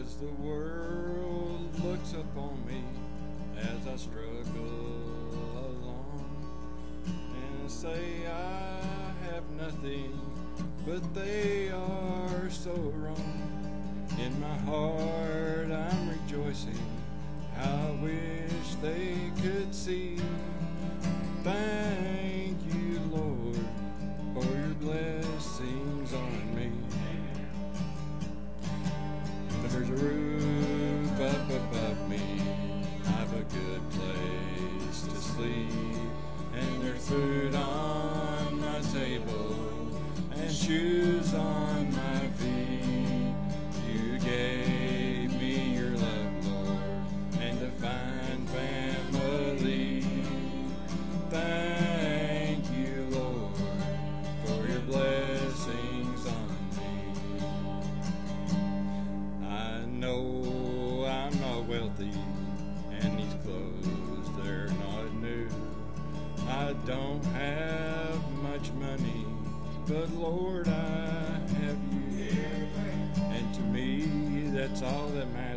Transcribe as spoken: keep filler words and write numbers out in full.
as the world looks upon me as I struggle along and say I have nothing, but they are so wrong. In my heart I'm rejoicing, how I wish they could see. Thank you, Lord, for your blessings on me. There's a roof up above me, I've a good place to sleep, and there's food on my table and shoes on my feet. You gave me your love, Lord, and a fine family. Thank you, Lord, for your blessings on me. I know I'm not wealthy, and these clothes, they're not new. I don't have much money, but Lord, I have you. And to me, that's all that matters.